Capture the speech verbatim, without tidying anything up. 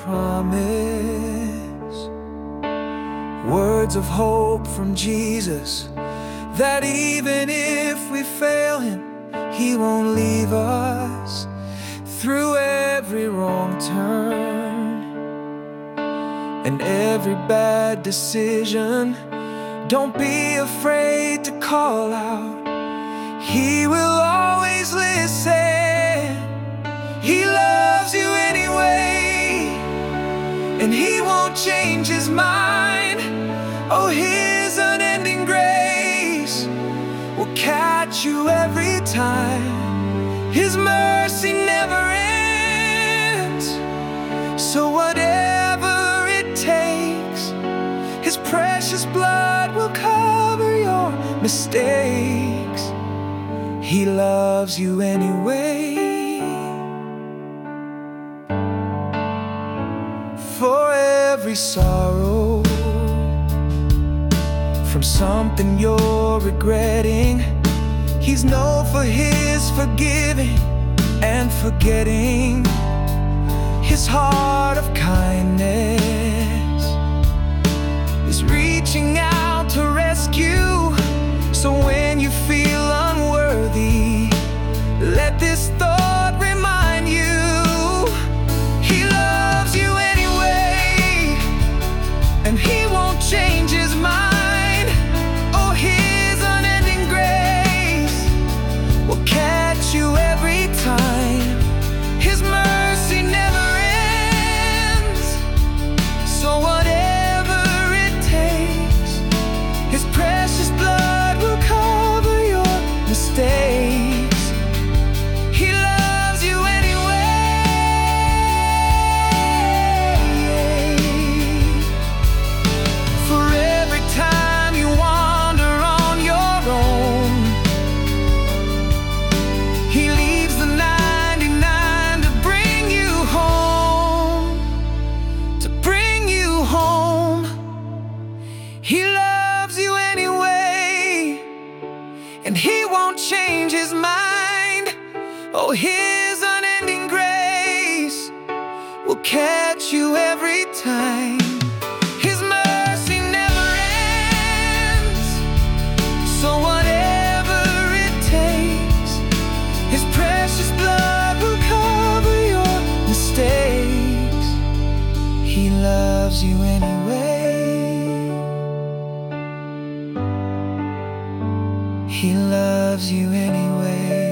promise, words of hope from Jesus, that even if we fail Him, He won't leave us through every wrong turn and every bad decision. Don't be afraid to call out. He will always listen. He loves you anyway, and He won't change His mind. Oh, His unending grace will catch you every time. His mercy never ends. So whatever it takes, His precious blood will cover your mistakes. He loves you anyway. For every sorrow from something you're regretting, He's known for His forgiving and forgetting. His heart of kindness is reaching out to rescue. So when you feel unworthy, let this thought remind you, He loves you anyway, and He won't change His mind. Oh, His unending grace will catch you every time. His mercy never ends. So whatever it takes, His precious blood will cover your mistakes. He loves you anyway. For every time you wander on your own, He leaves the ninety-nine to bring you home, to bring you home. He loves you anyway, and He won't change His mind. Oh, His unending grace will catch you every time. His mercy never ends. So whatever it takes, His precious blood will cover your mistakes. He loves you anyway. He loves you anyway.